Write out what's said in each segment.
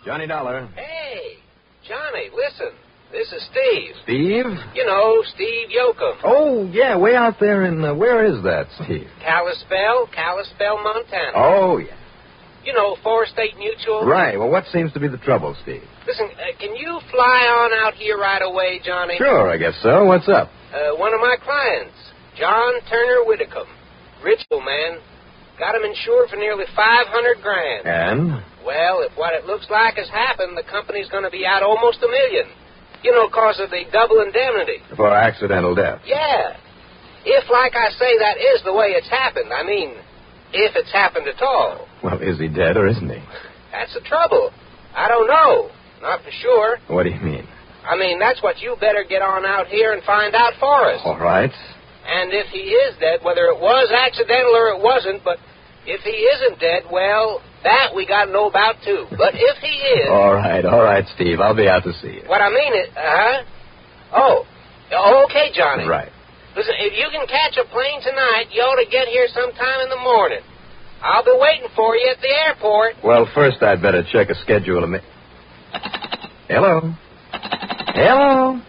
Johnny Dollar. Hey, Johnny, listen. This is Steve. Steve? You know, Steve Yoakum. Oh, yeah, way out there in... where is that, Steve? Kalispell, Montana. Oh, yeah. You know, Forest State Mutual. Right. Well, what seems to be the trouble, Steve? Listen, can you fly on out here right away, Johnny? Sure, I guess so. What's up? One of my clients, John Turner Whitcomb. Rich old man. Got him insured for nearly $500,000. And? Well, if what it looks like has happened, the company's going to be out almost $1 million. You know, because of the double indemnity. For accidental death? Yeah. If, like I say, that is the way it's happened. I mean, if it's happened at all. Well, is he dead or isn't he? That's the trouble. I don't know. Not for sure. What do you mean? I mean, that's what you better get on out here and find out for us. All right. And if he is dead, whether it was accidental or it wasn't, but if he isn't dead, well, that we got to know about, too. But if he is... All right, Steve. I'll be out to see you. What I mean is... Oh, okay, Johnny. Right. Listen, if you can catch a plane tonight, you ought to get here sometime in the morning. I'll be waiting for you at the airport. Well, first I'd better check a schedule. Hello? Hello?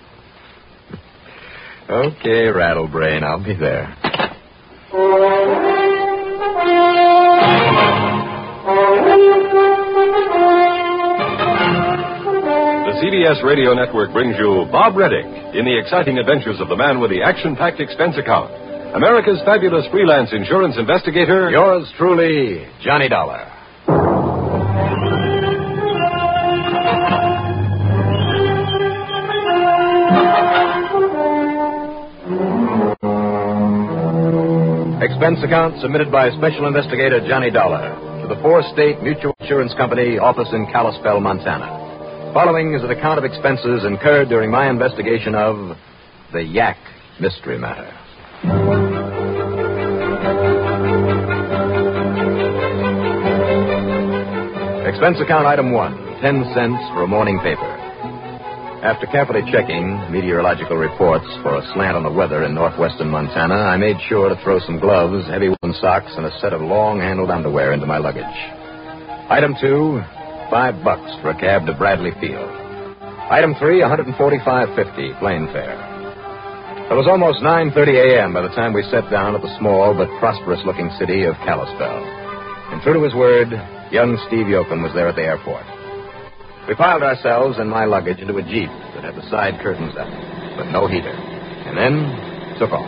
Okay, Rattlebrain, I'll be there. The CBS Radio Network brings you Bob Reddick in the exciting adventures of the man with the action-packed expense account. America's fabulous freelance insurance investigator. Yours truly, Johnny Dollar. Expense account submitted by Special Investigator Johnny Dollar to the Forest State Mutual Insurance Company, office in Kalispell, Montana. Following is an account of expenses incurred during my investigation of the Yak mystery matter. Expense account item 1, 10 cents for a morning paper. After carefully checking meteorological reports for a slant on the weather in northwestern Montana, I made sure to throw some gloves, heavy woolen socks, and a set of long-handled underwear into my luggage. Item 2, $5 for a cab to Bradley Field. Item 3, $145.50, plane fare. It was almost 9:30 a.m. by the time we sat down at the small but prosperous-looking city of Kalispell. And true to his word, young Steve Yoakum was there at the airport. We piled ourselves and my luggage into a Jeep that had the side curtains up, but no heater, and then took off.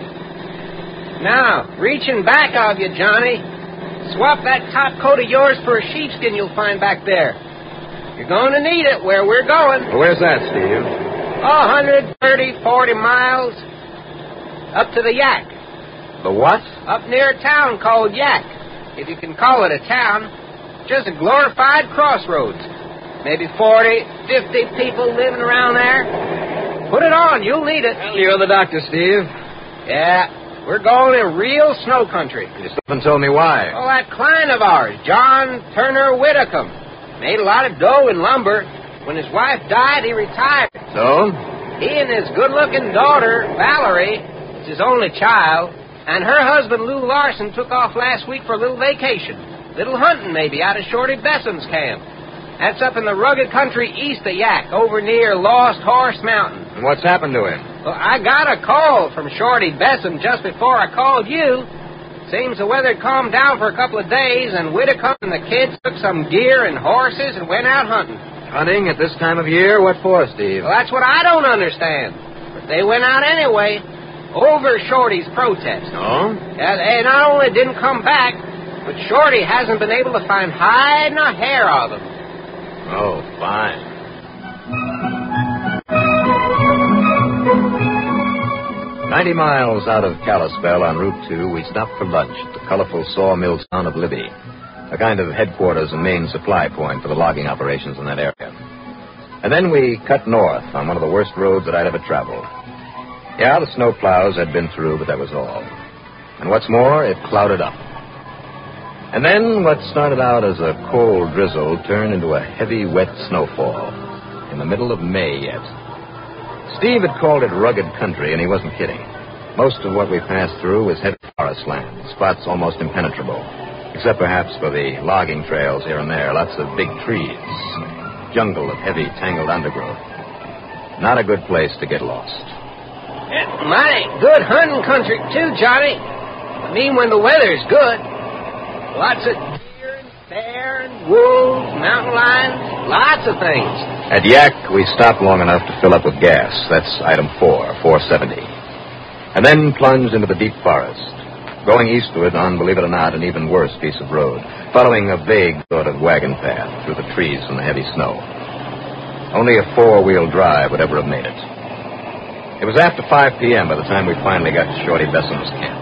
Now, reaching back of you, Johnny. Swap that top coat of yours for a sheepskin you'll find back there. You're going to need it where we're going. Well, where's that, Steve? 130, 40 miles up to the Yak. The what? Up near a town called Yak, if you can call it a town. Just a glorified crossroads. Maybe 40, 50 people living around there. Put it on. You'll need it. Well, you're the doctor, Steve. Yeah, we're going in real snow country. You still haven't told me why. Oh, that client of ours, John Turner Whitcomb, made a lot of dough in lumber. When his wife died, he retired. So? He and his good-looking daughter, Valerie, it's his only child, and her husband, Lou Larson, took off last week for a little vacation. Little hunting, maybe, out of Shorty Besson's camp. That's up in the rugged country east of Yak, over near Lost Horse Mountain. And what's happened to him? Well, I got a call from Shorty Besson just before I called you. Seems the weather calmed down for a couple of days, and Whitcomb and the kids took some gear and horses and went out hunting. Hunting at this time of year? What for, Steve? Well, that's what I don't understand. But they went out anyway, over Shorty's protest. Oh? Yeah, they not only didn't come back, but Shorty hasn't been able to find hide nor hair of them. Oh, fine. "90 miles out of Kalispell on Route 2, we stopped for lunch at the colorful sawmill town of Libby, a kind of headquarters and main supply point for the logging operations in that area. And then we cut north on one of the worst roads that I'd ever traveled. Yeah, the snow plows had been through, but that was all. And what's more, it clouded up. And then what started out as a cold drizzle turned into a heavy, wet snowfall in the middle of May yet. Steve had called it rugged country, and he wasn't kidding. Most of what we passed through was heavy forest land, spots almost impenetrable. Except perhaps for the logging trails here and there. Lots of big trees. Jungle of heavy, tangled undergrowth. Not a good place to get lost. Mighty good hunting country, too, Johnny. I mean, when the weather's good. Lots of deer and bear and wolves, mountain lions, lots of things. At Yak, we stopped long enough to fill up with gas. That's item 470. And then plunged into the deep forest. Going eastward on, believe it or not, an even worse piece of road, following a vague sort of wagon path through the trees and the heavy snow. Only a four-wheel drive would ever have made it. It was after 5 p.m. by the time we finally got to Shorty Besson's camp.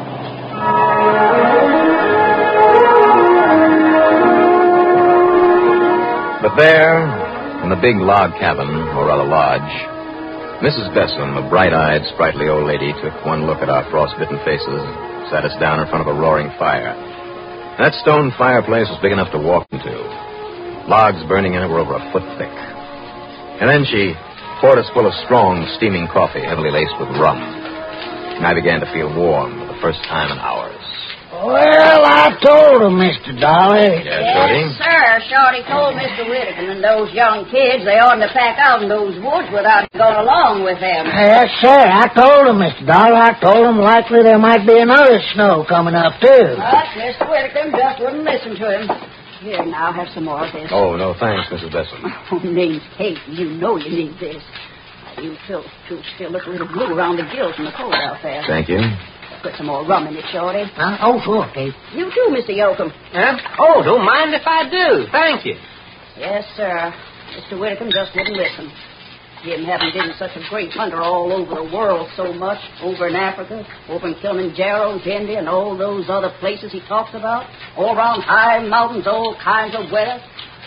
But there, in the big log cabin, or rather lodge, Mrs. Besson, a bright-eyed, sprightly old lady, took one look at our frost-bitten faces, sat us down in front of a roaring fire. That stone fireplace was big enough to walk into. Logs burning in it were over a foot thick. And then she poured us full of strong, steaming coffee, heavily laced with rum. And I began to feel warm for the first time in hours. Well, I told him, Mr. Dollar. Yeah, Shorty? Yes, sir. Shorty told Mr. Whittaker and those young kids they oughtn't to pack out in those woods without going along with them. Yes, sir. I told him, Mr. Dollar. I told him likely there might be another snow coming up, too. But Mr. Whittaker just wouldn't listen to him. Here, now, have some more of this. Oh, no, thanks, Mrs. Besson. Oh, name's Kate. You know you need this. You two still look a little blue around the gills from the cold out there. Thank you. Put some more rum in it, Shorty. Oh, sure, Kate. You too, Mr. Yoakum. Huh? Oh, don't mind if I do. Thank you. Yes, sir. Mr. Whittaker just wouldn't listen. Him having been such a great hunter all over the world so much, over in Africa, over in Kilimanjaro and India and all those other places he talks about, all around high mountains, all kinds of weather.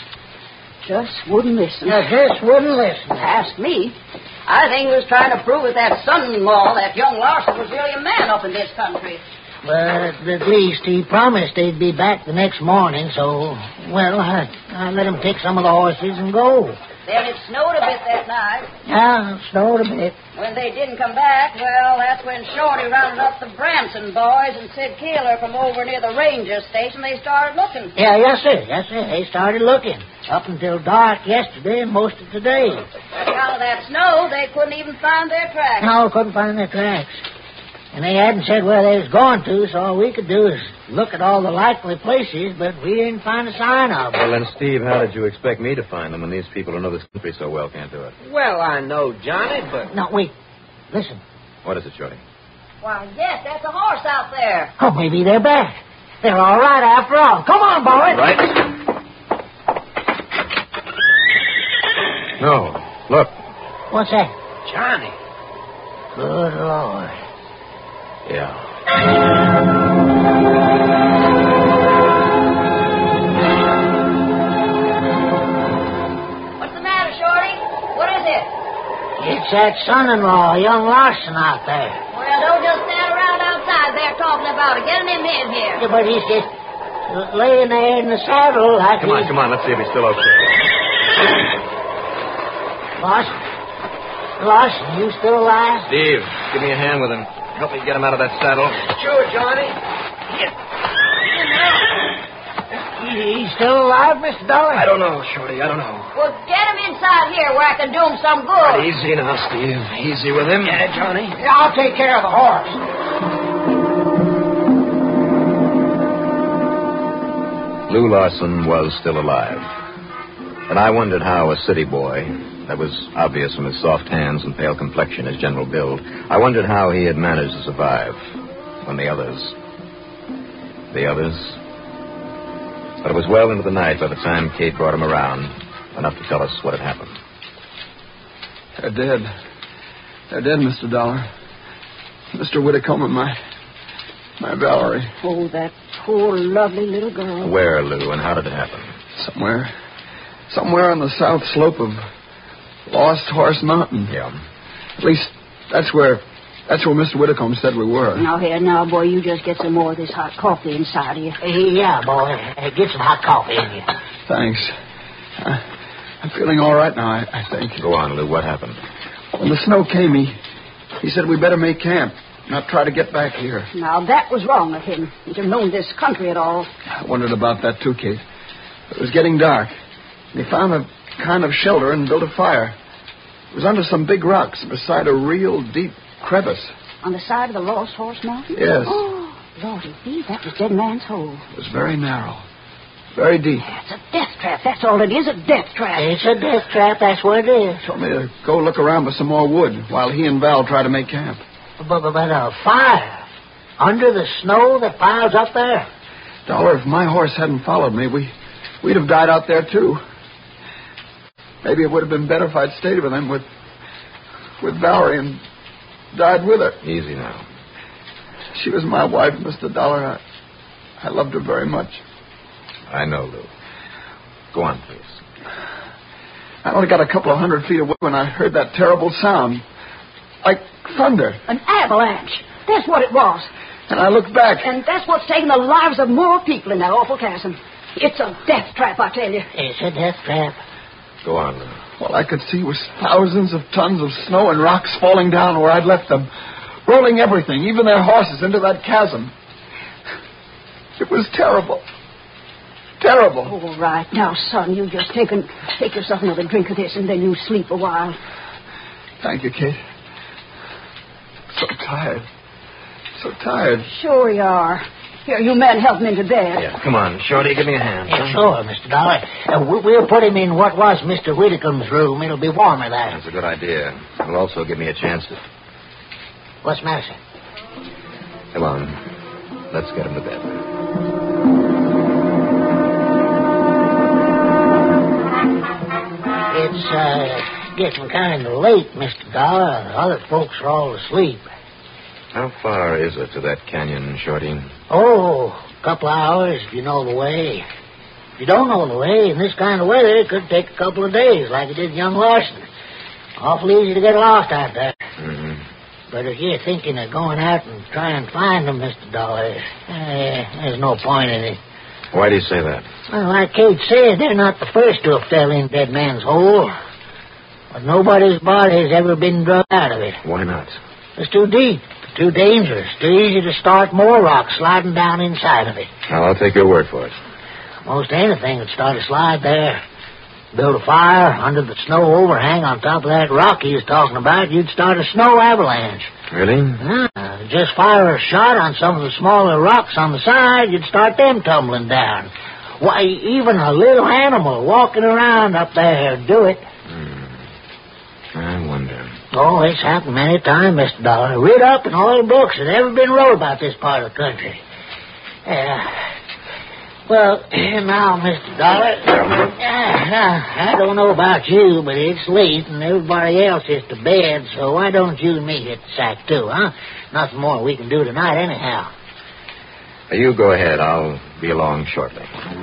Just wouldn't listen. Just wouldn't listen. Ask me. I think he was trying to prove with that son-in-law that young Larson was really a man up in this country. But at least he promised he'd be back the next morning, so, well, I let him take some of the horses and go. Then it snowed a bit that night. Yeah, it snowed a bit. When they didn't come back, well, that's when Shorty rounded up the Branson boys and Sid Keeler from over near the ranger station. They started looking. Yeah, yes, sir. They started looking. Up until dark yesterday and most of today. On account of that snow, they couldn't even find their tracks. No, couldn't find their tracks. And they hadn't said where they was going to, so all we could do is look at all the likely places, but we didn't find a sign of them. Well, then, Steve, how did you expect me to find them when these people who know this country so well can't do it? Well, I know, Johnny, but... No, wait. Listen. What is it, Shorty? Why, yes, that's a horse out there. Oh, maybe they're back. They're all right after all. Come on, boys. Right. No. Look. What's that? Johnny. Good Lord. Yeah. What's the matter, Shorty? What is it? It's that son-in-law, young Larson, out there. Well, don't just stand around outside there talking about it. Get him in here. Yeah, but he's just laying there in the saddle like Come on. Let's see if he's still okay. Larson, you still alive? Steve, give me a hand with him. Help me get him out of that saddle. Sure, Johnny. He's still alive, Mr. Dollar? I don't know, Shorty. I don't know. Well, get him inside here where I can do him some good. Easy now, Steve. Easy with him. Yeah, Johnny. I'll take care of the horse. Lou Larson was still alive. And I wondered how a city boy, that was obvious from his soft hands and pale complexion, his general build, I wondered how he had managed to survive when the others... But it was well into the night by the time Kate brought him around, enough to tell us what had happened. They're dead. They're dead, Mr. Dollar. Mr. Whitcomb and my Valerie. Oh, that poor, lovely little girl. Where, Lou, and how did it happen? Somewhere on the south slope of Lost Horse Mountain. Yeah. At least that's where Mr. Whitcomb said we were. Now, boy, you just get some more of this hot coffee inside of you. Yeah, boy. Get some hot coffee in you. Thanks. I'm feeling all right now, I think. Go on, Lou. What happened? When the snow came, he said we better make camp. not try to get back here. Now, that was wrong of him. He'd have known this country at all. I wondered about that, too, Kate. It was getting dark. And he found a kind of shelter and built a fire. It was under some big rocks beside a real deep crevice. On the side of the Lost Horse Mountain? Yes. Oh, Lordy B, that was Dead Man's Hole. It was very narrow. Very deep. It's a death trap. That's all it is, a death trap. It's a death trap. That's what it is. Told me to go look around for some more wood while he and Val try to make camp. But a fire under the snow that piles up there? Dollar, if my horse hadn't followed me, we'd have died out there, too. Maybe it would have been better if I'd stayed with him, with Valerie, and died with her. Easy now. She was my wife, Mr. Dollar. I loved her very much. I know, Lou. Go on, please. I only got a couple of 100 feet away when I heard that terrible sound. Like thunder. An avalanche. That's what it was. And I looked back. And that's what's taken the lives of more people in that awful chasm. It's a death trap, I tell you. It's a death trap. Go on, Lou. All I could see was thousands of tons of snow and rocks falling down where I'd left them, rolling everything, even their horses, into that chasm. It was terrible. Terrible. All right. Now, son, you just take yourself another drink of this, and then you sleep a while. Thank you, Kate. So tired. So tired. Sure you are. Here, you men help him into bed. Yeah, come on, Shorty, give me a hand. Yeah, sure, Mr. Dollar. We'll put him in what was Mr. Whitcomb's room. It'll be warmer there. That's a good idea. It'll also give me a chance to... What's the matter, sir? Come on. Let's get him to bed. It's getting kind of late, Mr. Dollar. The other folks are all asleep. How far is it to that canyon, Shorty? Oh, a couple of hours if you know the way. If you don't know the way, in this kind of weather, it could take a couple of days, like it did young Larson. Awful easy to get lost out there. Mm-hmm. But if you're thinking of going out and trying to find them, Mr. Dollar, there's no point in it. Why do you say that? Well, like Kate said, they're not the first to have fell in Dead Man's Hole. But nobody's body has ever been drug out of it. Why not? It's too deep, too dangerous, too easy to start more rocks sliding down inside of it. Well, I'll take your word for it. Most anything would start a slide there. Build a fire under the snow overhang on top of that rock he was talking about, you'd start a snow avalanche. Really? Just fire a shot on some of the smaller rocks on the side, you'd start them tumbling down. Why, even a little animal walking around up there would do it. I wonder. Oh, it's happened many times, Mr. Dollar. Read up in all the books that ever been wrote about this part of the country. Well, now, Mr. Dollar, I don't know about you, but it's late and everybody else is to bed, so why don't you and me hit the sack too, huh? Nothing more we can do tonight anyhow. You go ahead. I'll be along shortly.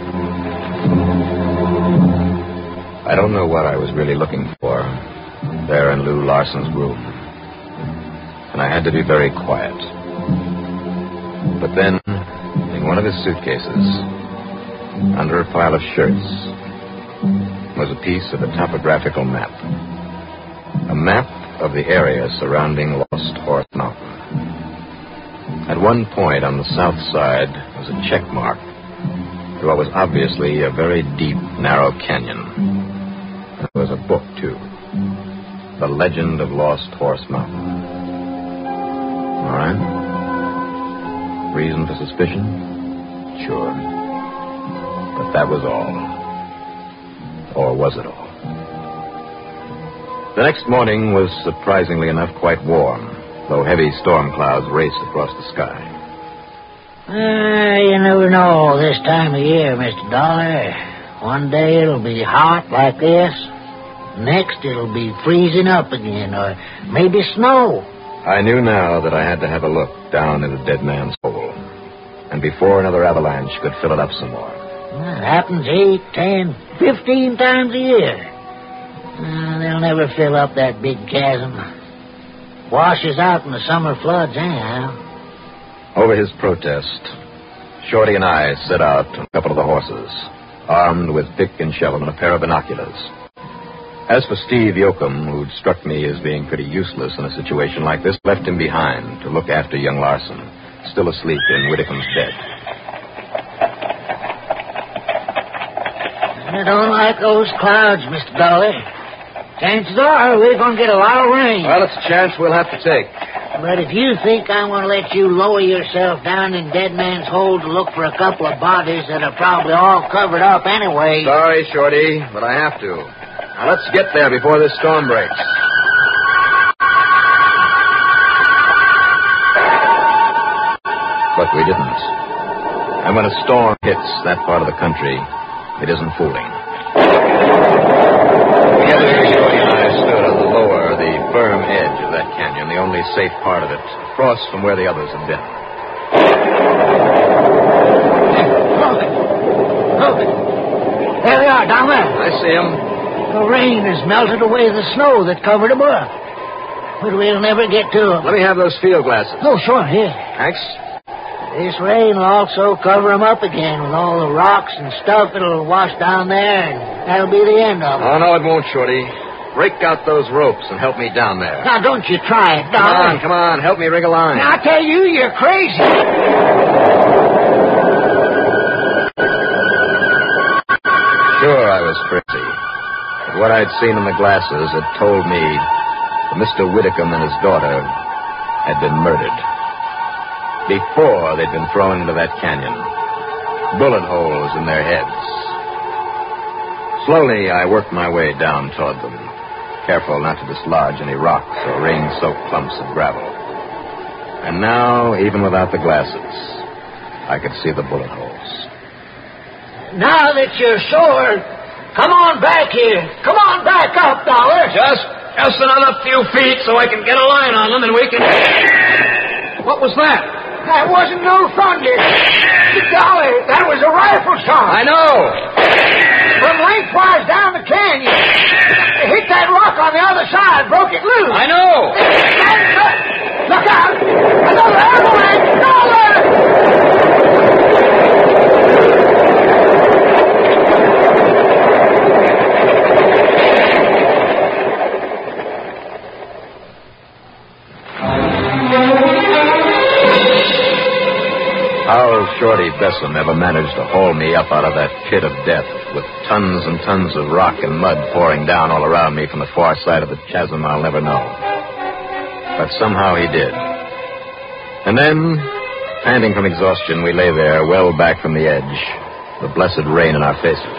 I don't know what I was really looking for there in Lou Larson's room. And I had to be very quiet. But then, in one of his suitcases, under a pile of shirts, was a piece of a topographical map. A map of the area surrounding Lost Horse Mountain. At one point on the south side was a check mark to what was obviously a very deep, narrow canyon. There was a book, too. The Legend of Lost Horse Mountain. All right. Reason for suspicion? Sure. But that was all. Or was it all? The next morning was surprisingly enough quite warm, though heavy storm clouds raced across the sky. You never know this time of year, Mr. Dollar. One day it'll be hot like this. Next it'll be freezing up again, or maybe snow. I knew now that I had to have a look down into Dead Man's Hole, and before another avalanche could fill it up some more. It happens 8, 10, 15 times a year. They'll never fill up that big chasm. Washes out in the summer floods anyhow. Over his protest, Shorty and I set out on a couple of the horses, armed with pick and shovel and a pair of binoculars. As for Steve Yoakum, who'd struck me as being pretty useless in a situation like this, left him behind to look after young Larson, still asleep in Whitcomb's bed. I don't like those clouds, Mr. Dolly. Chances are we're going to get a lot of rain. Well, it's a chance we'll have to take. But if you think I'm going to let you lower yourself down in Dead Man's Hole to look for a couple of bodies that are probably all covered up anyway... Sorry, Shorty, but I have to. Now, let's get there before this storm breaks. But we didn't. And when a storm hits that part of the country, it isn't fooling. Together, Shorty and I stood on the lower, the firm edge of that canyon, the only safe part of it, across from where the others had been. Look. There they are, down there. I see them. The rain has melted away the snow that covered them up. But we'll never get to them. Let me have those field glasses. Oh, sure, here. Thanks. This rain will also cover them up again with all the rocks and stuff that'll wash down there, and that'll be the end of them. Oh, no, it won't, Shorty. Break out those ropes and help me down there. Now, don't you try it, darling. Come on. Help me rig a line. Now, I tell you, you're crazy. Sure, I was crazy. But what I'd seen in the glasses had told me that Mr. Whitcomb and his daughter had been murdered. Before they'd been thrown into that canyon. Bullet holes in their heads. Slowly, I worked my way down toward them, careful not to dislodge any rocks or rain-soaked clumps of gravel. And now, even without the glasses, I could see the bullet holes. Now that you're sure, come on back here. Come on back up, Dollar. Just another few feet so I can get a line on them and we can... What was that? That wasn't no thunder. Dollar, that was a rifle shot. I know. From lengthwise down the canyon. It hit that rock on the other side, broke it loose. I know. Look out! Another avalanche! Dollar! How Shorty Bessem ever managed to haul me up out of that pit of death with tons and tons of rock and mud pouring down all around me from the far side of the chasm, I'll never know. But somehow he did. And then, panting from exhaustion, we lay there, well back from the edge, the blessed rain in our faces.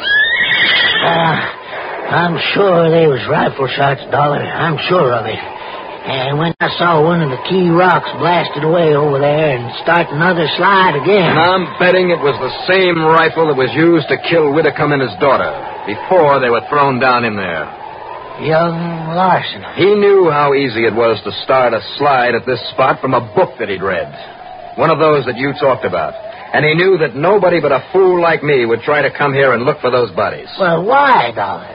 I'm sure they was rifle shots, Dollar. I'm sure of it. And when I saw one of the key rocks blasted away over there and start another slide again... And I'm betting it was the same rifle that was used to kill Whitcomb and his daughter before they were thrown down in there. Young Larson. He knew how easy it was to start a slide at this spot from a book that he'd read. One of those that you talked about. And he knew that nobody but a fool like me would try to come here and look for those bodies. Well, why, Dollar?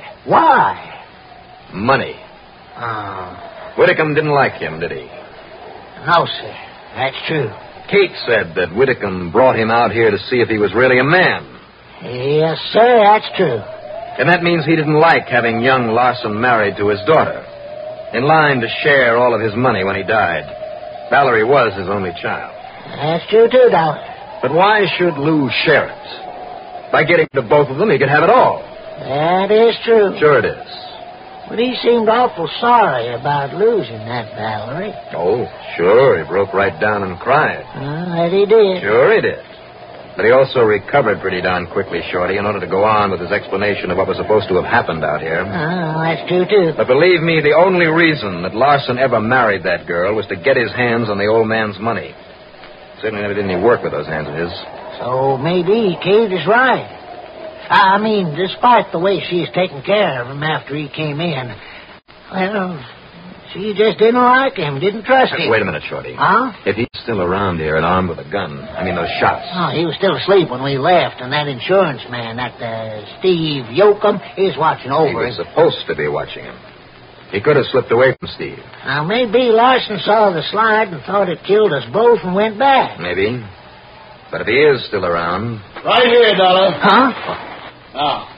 Why? Money. Oh... Whitcomb didn't like him, did he? No, sir. That's true. Kate said that Whitcomb brought him out here to see if he was really a man. Yes, sir, that's true. And that means he didn't like having young Larson married to his daughter, in line to share all of his money when he died. Valerie was his only child. That's true, too, Dollar. But why should Lou share it? By getting to both of them, he could have it all. That is true. Sure it is. But he seemed awful sorry about losing that Valerie. Oh, sure. He broke right down and cried. That he did. Sure he did. But he also recovered pretty darn quickly, Shorty, in order to go on with his explanation of what was supposed to have happened out here. That's true, too. But believe me, the only reason that Larson ever married that girl was to get his hands on the old man's money. Certainly never did any work with those hands of his. So maybe Kate is right. I mean, despite the way she's taken care of him after he came in, well, she just didn't like him, didn't trust him. Wait a minute, Shorty. Huh? If he's still around here and armed with a gun, I mean those shots. Oh, he was still asleep when we left, and that insurance man, that Steve Yoakum, is watching over him. He was supposed to be watching him. He could have slipped away from Steve. Now, maybe Larson saw the slide and thought it killed us both and went back. Maybe. But if he is still around... Right here, Dollar. Huh? Now,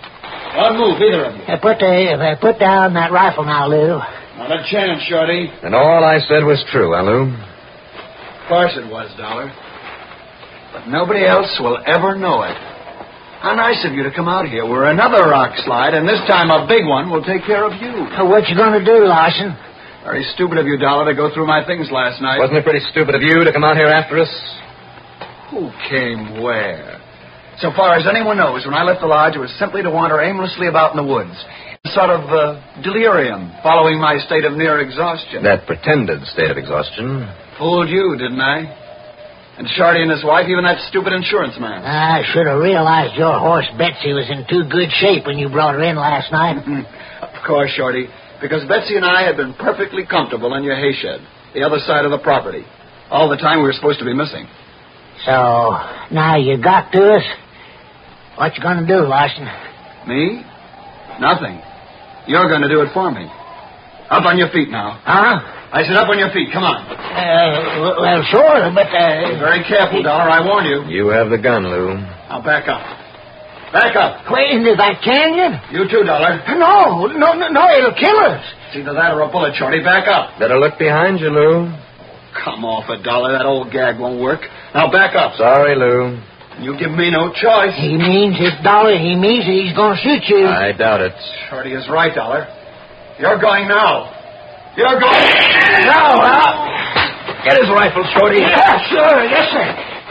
Don't move, either of you. Put down that rifle now, Lou. Not a chance, Shorty. And all I said was true, huh, Lou? Of course it was, Dollar. But nobody else will ever know it. How nice of you to come out here. We're another rock slide, and this time a big one will take care of you. What you gonna do, Larson? Very stupid of you, Dollar, to go through my things last night. Wasn't it pretty stupid of you to come out here after us? Who came where? So far as anyone knows, when I left the lodge, it was simply to wander aimlessly about in the woods. A sort of delirium, following my state of near exhaustion. That pretended state of exhaustion. Fooled you, didn't I? And Shorty and his wife, even that stupid insurance man. I should have realized your horse Betsy was in too good shape when you brought her in last night. Of course, Shorty, because Betsy and I had been perfectly comfortable in your hay shed, the other side of the property, all the time we were supposed to be missing. So, now you got to us. What you gonna do, Larson? Me? Nothing. You're going to do it for me. Up on your feet now. Huh? I said up on your feet. Come on. Well, sure, but... Be very careful, Dollar. I warn you. You have the gun, Lou. Now back up. Back up. Wait, into that canyon? You too, Dollar. No, it'll kill us. It's either that or a bullet, Shorty. Back up. Better look behind you, Lou. Come off it, Dollar. That old gag won't work. Now back up. Sorry, Lou. You give me no choice. He means it, Dollar. He means it. He's going to shoot you. I doubt it. Shorty is right, Dollar. You're going now. You're going now. Get his rifle, Shorty. Yeah, sure. Yes, sir.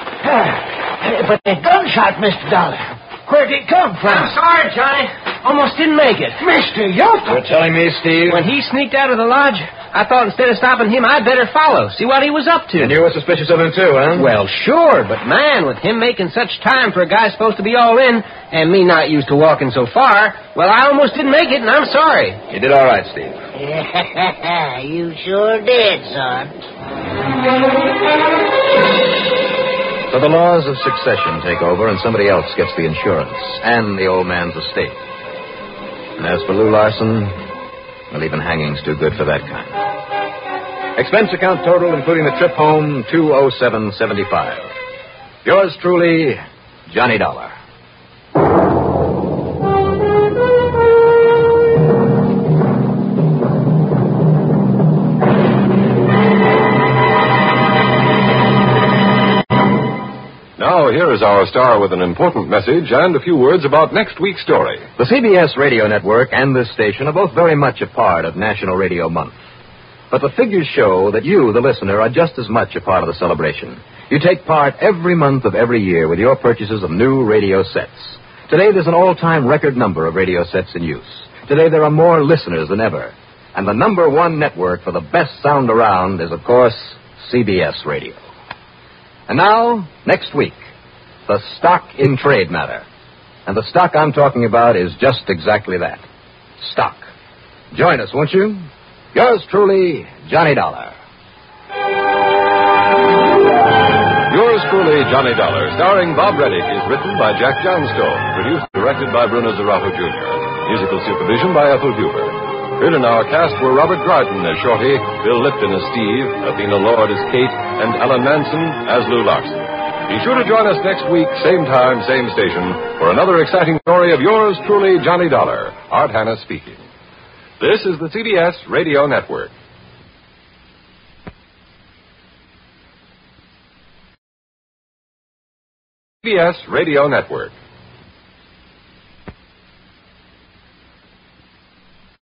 But the gunshot, Mr. Dollar. Where'd it come from? I'm sorry, Johnny. Almost didn't make it. Mr. Yokel. You're telling me, Steve? When he sneaked out of the lodge, I thought instead of stopping him, I'd better follow, see what he was up to. And you were suspicious of him, too, huh? Well, sure, but man, with him making such time for a guy supposed to be all in, and me not used to walking so far, well, I almost didn't make it, and I'm sorry. You did all right, Steve. Yeah, you sure did, son. So the laws of succession take over, and somebody else gets the insurance and the old man's estate. And as for Lou Larson, well, even hanging's too good for that kind. Expense account total, including the trip home, $207.75. Yours truly, Johnny Dollar. Now, here is our star with an important message and a few words about next week's story. The CBS Radio Network and this station are both very much a part of National Radio Month. But the figures show that you, the listener, are just as much a part of the celebration. You take part every month of every year with your purchases of new radio sets. Today, there's an all-time record number of radio sets in use. Today, there are more listeners than ever. And the number one network for the best sound around is, of course, CBS Radio. And now, next week, the stock in trade matter. And the stock I'm talking about is just exactly that. Stock. Join us, won't you? Yours truly, Johnny Dollar. Yours truly, Johnny Dollar, starring Bob Reddick, is written by Jack Johnstone, produced and directed by Bruno Zarato Jr., musical supervision by Ethel Huber. Heard in our cast were Robert Garden as Shorty, Bill Lipton as Steve, Athena Lord as Kate, and Alan Manson as Lou Larson. Be sure to join us next week, same time, same station, for another exciting story of yours truly, Johnny Dollar. Art Hanna speaking. This is the CBS Radio Network. CBS Radio Network.